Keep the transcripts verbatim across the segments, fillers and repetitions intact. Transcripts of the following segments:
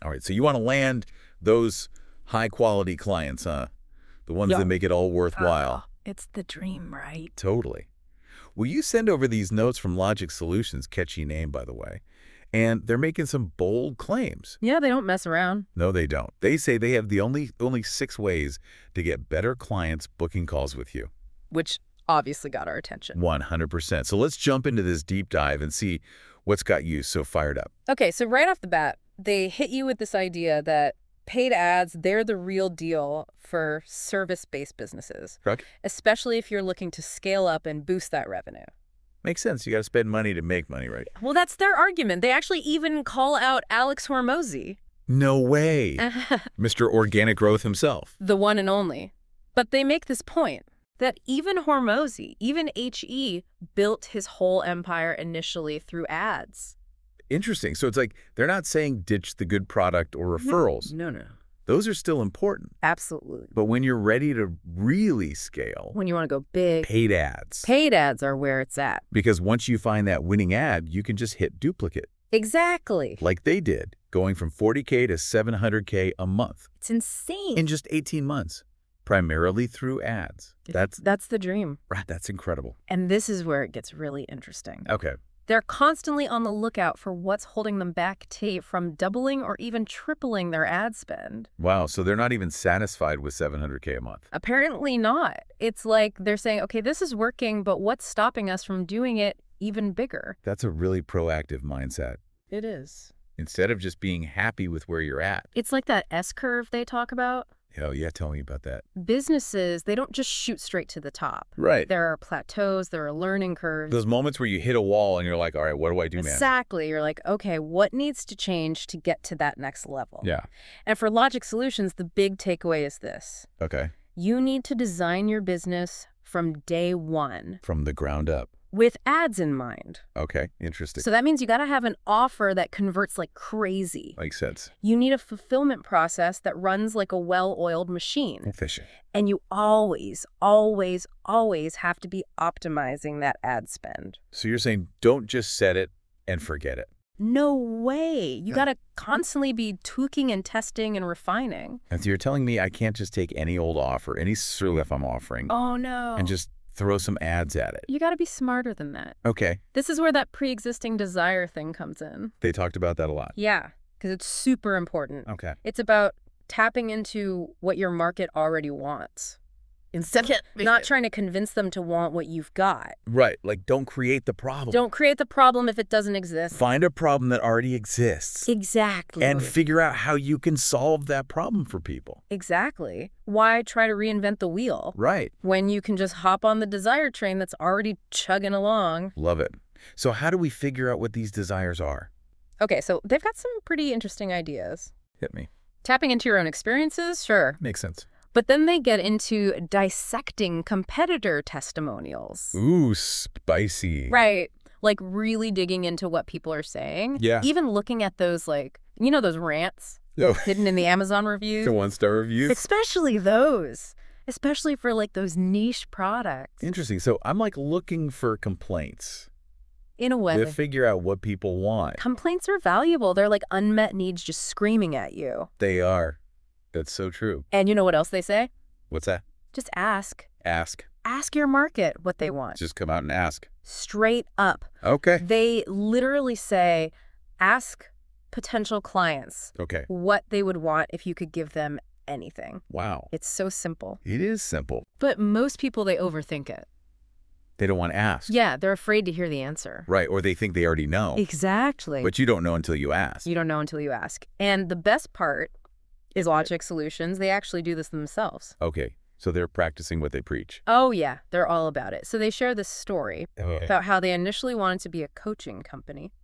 All right, so you want to land those high-quality clients, huh? The ones Yeah. that make it all worthwhile. Uh, it's the dream, right? Totally. Well, you send over these notes from Logic Solutions, catchy name, by the way, and they're making some bold claims. Yeah, they don't mess around. No, they don't. They say they have the only only six ways to get better clients booking calls with you. Which obviously got our attention. one hundred percent. So let's jump into this deep dive and see what's got you so fired up. Okay, so right off the bat, they hit you with this idea that paid ads, they're the real deal for service-based businesses, Correct? especially if you're looking to scale up and boost that revenue. Makes sense. You got to spend money to make money, right? Well, that's their argument. They actually even call out Alex Hormozy. No way. Mister Organic Growth himself. The one and only. But they make this point that even Hormozy, even H E, built his whole empire initially through ads. Interesting. So it's like they're not saying ditch the good product or referrals. No, no. Those are still important. Absolutely. But when you're ready to really scale, When you want to go big, paid ads. paid ads are where it's at. Because once you find that winning ad, you can just hit duplicate, Exactly. like they did, going from forty K to seven hundred K a month It's insane. in just eighteen months, primarily through ads. That's That's the dream. right. That's incredible. And this is where it gets really interesting. Okay. They're constantly on the lookout for what's holding them back t- from doubling or even tripling their ad spend. Wow. So they're not even satisfied with seven hundred K a month. Apparently not. It's like they're saying, okay, this is working, but what's stopping us from doing it even bigger? That's a really proactive mindset. It is. Instead of just being happy with where you're at. It's like that S-curve they talk about. Hell yeah, tell me about that. Businesses, they don't just shoot straight to the top. Right. There are plateaus, there are learning curves. Those moments where you hit a wall and you're like, all right, what do I do, man? Exactly. You're like, okay, what needs to change to get to that next level? Yeah. And for Logic Solutions, the big takeaway is this. Okay. You need to design your business from day one From the ground up. with ads in mind. Okay. Interesting. So that means you got to have an offer that converts like crazy. Makes sense. You need a fulfillment process that runs like a well-oiled machine. Efficient. And you always, always, always have to be optimizing that ad spend. So you're saying don't just set it and forget it. No way. You Yeah. got to constantly be tweaking and testing and refining. And so you're telling me I can't just take any old offer, any service I'm offering, Oh, no. and just throw some ads at it. You got to be smarter than that. Okay. This is where that pre-existing desire thing comes in. They talked about that a lot. Yeah, because it's super important. Okay. It's about tapping into what your market already wants. Instead of not trying to convince them to want what you've got. Right. Like, don't create the problem. Don't create the problem if it doesn't exist. Find a problem that already exists Exactly. and figure out how you can solve that problem for people. Exactly. Why try to reinvent the wheel Right. when you can just hop on the desire train that's already chugging along? Love it. So how do we figure out what these desires are? Okay, so they've got some pretty interesting ideas. Hit me. Tapping into your own experiences, sure. Makes sense. But then they get into dissecting competitor testimonials. Ooh, spicy. Right. Like really digging into what people are saying. Yeah. Even looking at those, like, you know, those rants Oh, hidden in the Amazon reviews? the one-star reviews. Especially those. Especially for like those niche products. Interesting. So I'm like looking for complaints In a way. to figure out what people want. Complaints are valuable. They're like unmet needs just screaming at you. They are. That's so true. And you know what else they say? What's that? Just ask. Ask. Ask your market what they want. Just come out and ask. Straight up. Okay. They literally say, ask potential clients Okay. what they would want if you could give them anything. Wow. It's so simple. It is simple. But most people, they overthink it. They don't want to ask. Yeah, they're afraid to hear the answer. Right. Or they think they already know. Exactly. But you don't know until you ask. You don't know until you ask. And the best part is Logic Solutions. They actually do this themselves. Okay. So they're practicing what they preach. Oh, yeah. They're all about it. So they share this story Okay. about how they initially wanted to be a coaching company.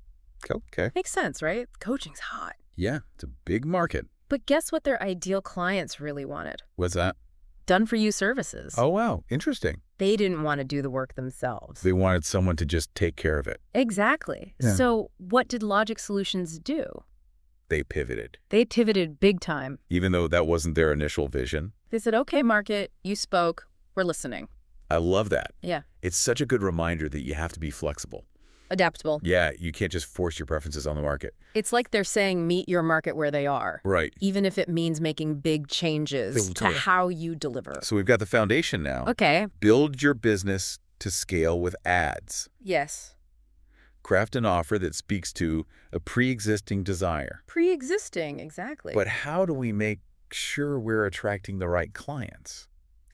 Okay. Makes sense, right? Coaching's hot. Yeah. It's a big market. But guess what their ideal clients really wanted? What's that? Done-for-you services. Oh, wow. Interesting. They didn't want to do the work themselves. They wanted someone to just take care of it. Exactly. Yeah. So what did Logic Solutions do? They pivoted. They pivoted big time. Even though that wasn't their initial vision. They said, okay, market, you spoke. We're listening. I love that. Yeah. It's such a good reminder that you have to be flexible. Adaptable. Yeah, you can't just force your preferences on the market. It's like they're saying meet your market where they are. Right. Even if it means making big changes Totally. to how you deliver. So we've got the foundation now. Okay. Build your business to scale with ads. Yes. Craft an offer that speaks to a pre-existing desire. Pre-existing, exactly. But how do we make sure we're attracting the right clients?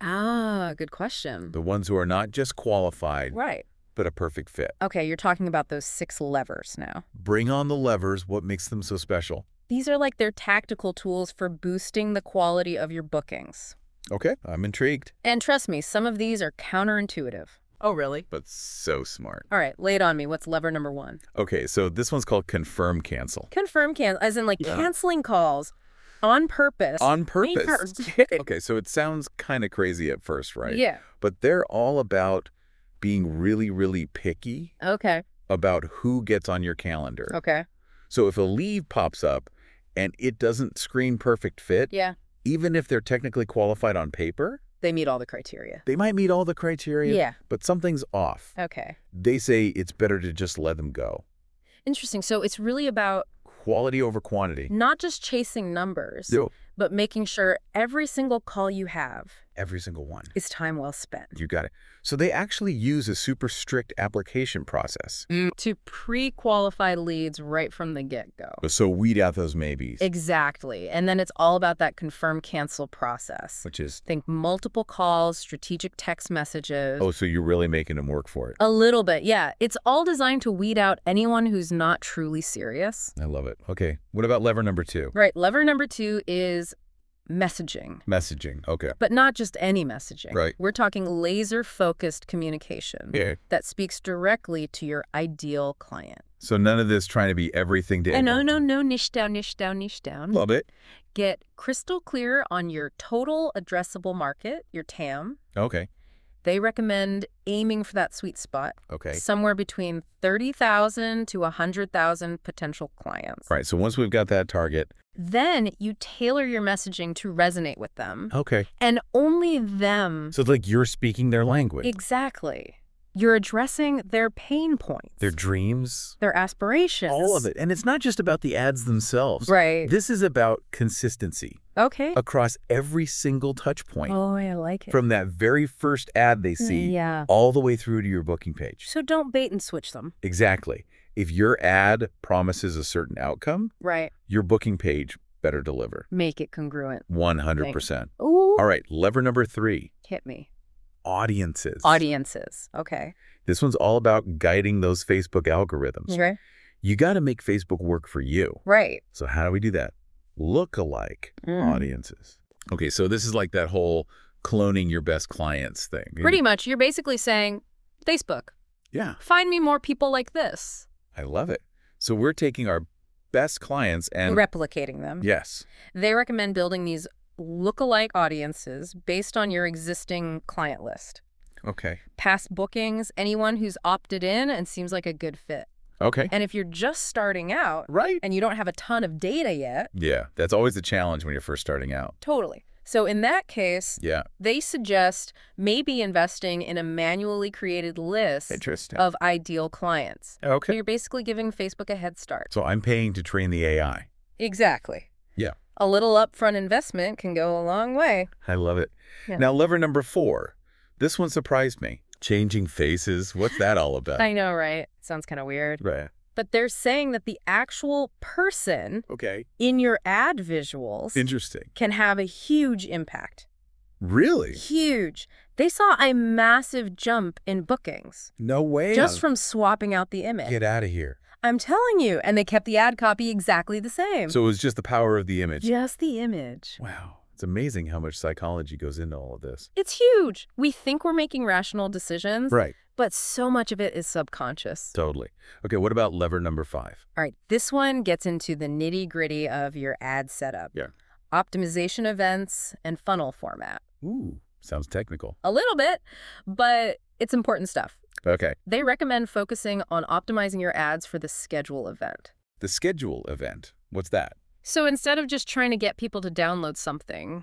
Ah, good question. The ones who are not just qualified, Right. but a perfect fit. Okay, you're talking about those six levers now. Bring on the levers. What makes them so special? These are like their tactical tools for boosting the quality of your bookings. Okay, I'm intrigued. And trust me, some of these are counterintuitive. Oh, really? But so smart. All right, lay it on me. What's lever number one? Okay, so this one's called confirm cancel. Confirm cancel, as in like Yeah. canceling calls on purpose. On purpose. Purpose. Okay, so it sounds kind of crazy at first, right? Yeah. But they're all about being really, really picky Okay. about who gets on your calendar. Okay. So if a leave pops up and it doesn't screen perfect fit, Yeah. even if they're technically qualified on paper, They meet all the criteria. they might meet all the criteria, Yeah. but something's off. Okay. They say it's better to just let them go. Interesting. So it's really about Quality over quantity. not just chasing numbers, No, but making sure every single call you have every single one. is time well spent. You got it. So they actually use a super strict application process. To pre-qualify leads right from the get-go. So weed out those maybes, Exactly. And then it's all about that confirm cancel process. which is, Think multiple calls, strategic text messages. oh, so you're really making them work for it. A little bit, yeah. It's all designed to weed out anyone who's not truly serious. I love it. Okay, what about lever number two? Right. Lever number two is messaging. Messaging. Okay. But not just any messaging. Right. We're talking laser-focused communication Yeah. that speaks directly to your ideal client. So none of this trying to be everything to And no, everyone. no, no, niche down, niche down, niche down. Love it. Get crystal clear on your total addressable market, your T A M. Okay. They recommend aiming for that sweet spot, Okay. somewhere between thirty thousand to one hundred thousand potential clients. All right. So once we've got that target. Then you tailor your messaging to resonate with them, Okay. and only them. So it's like you're speaking their language. Exactly. You're addressing their pain points, Their dreams. their aspirations. All of it. And it's not just about the ads themselves. Right. This is about consistency Okay. across every single touch point. Oh, I like it. From that very first ad they see Yeah. all the way through to your booking page. So don't bait and switch them. Exactly. If your ad promises a certain outcome, Right. your booking page better deliver. Make it congruent. one hundred percent. Ooh. All right, lever number three, Hit me. audiences. Audiences. Okay. This one's all about guiding those Facebook algorithms. Okay. You got to make Facebook work for you. Right. So how do we do that? Lookalike Mm. audiences. Okay, so this is like that whole cloning your best clients thing. Pretty much. You're basically saying, Facebook, Yeah, find me more people like this. I love it. So we're taking our best clients and Replicating them. yes. They recommend building these lookalike audiences based on your existing client list. Okay. Past bookings, anyone who's opted in and seems like a good fit. Okay. And if you're just starting out Right. and you don't have a ton of data yet, Yeah, that's always the challenge when you're first starting out. totally. So in that case, Yeah. they suggest maybe investing in a manually created list Interesting. of ideal clients. So Okay. you're basically giving Facebook a head start. So I'm paying to train the A I. Exactly. Yeah. A little upfront investment can go a long way. I love it. Yeah. Now, lever number four. This one surprised me. Changing faces. What's that all about? I know, right? Sounds kind of weird. Right. But they're saying that the actual person Okay. in your ad visuals Interesting. can have a huge impact. Really? Huge. They saw a massive jump in bookings No way. just from swapping out the image. Get out of here. I'm telling you. And they kept the ad copy exactly the same. So it was just the power of the image. Just the image. Wow. It's amazing how much psychology goes into all of this. It's huge. We think we're making rational decisions, Right. but so much of it is subconscious. Totally. Okay, what about lever number five? All right, this one gets into the nitty-gritty of your ad setup. Yeah. Optimization events and funnel format. Ooh, sounds technical. A little bit, but it's important stuff. Okay. They recommend focusing on optimizing your ads for the schedule event. The schedule event. What's that? So instead of just trying to get people to download something, Right.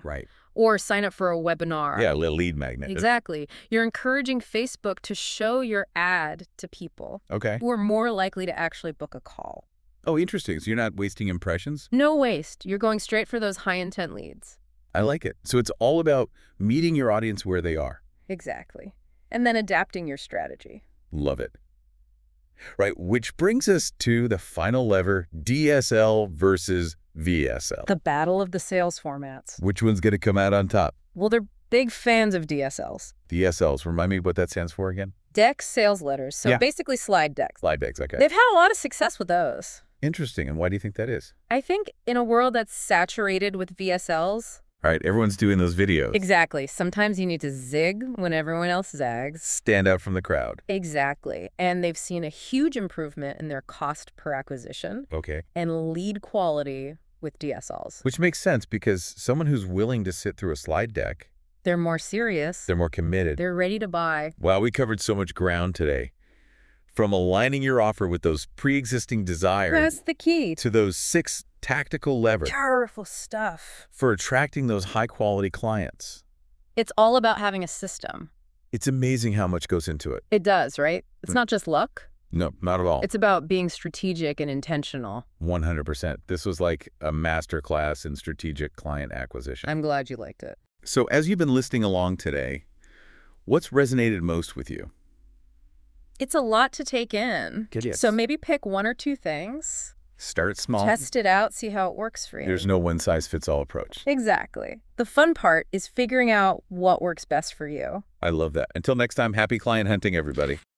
Or sign up for a webinar. Yeah, a little lead magnet. Exactly. You're encouraging Facebook to show your ad to people Okay. who are more likely to actually book a call. Oh, interesting. So you're not wasting impressions? No waste. You're going straight for those high-intent leads. I like it. So it's all about meeting your audience where they are. Exactly. And then adapting your strategy. Love it. Right, which brings us to the final lever, D S L versus V S L. The battle of the sales formats. Which one's going to come out on top? Well, they're big fans of D S Ls. D S Ls. Remind me what that stands for again? Deck sales letters. So Yeah. basically slide decks. Slide decks, okay. They've had a lot of success with those. Interesting. And why do you think that is? I think in a world that's saturated with V S Ls. All right, everyone's doing those videos. Exactly. Sometimes you need to zig when everyone else zags. Stand out from the crowd. Exactly. And they've seen a huge improvement in their cost per acquisition Okay. and lead quality with D S Ls. Which makes sense because someone who's willing to sit through a slide deck, They're more serious. they're more committed. They're ready to buy. Wow, we covered so much ground today. From aligning your offer with those pre-existing desires That's the key. to those six tactical levers Powerful stuff. for attracting those high-quality clients. It's all about having a system. It's amazing how much goes into it. It does, right? It's Mm. not just luck. No, not at all. It's about being strategic and intentional. one hundred percent. This was like a masterclass in strategic client acquisition. I'm glad you liked it. So as you've been listening along today, what's resonated most with you? It's a lot to take in. Good, yes. So maybe pick one or two things. Start small. Test it out, see how it works for you. There's no one-size-fits-all approach. Exactly. The fun part is figuring out what works best for you. I love that. Until next time, happy client hunting, everybody.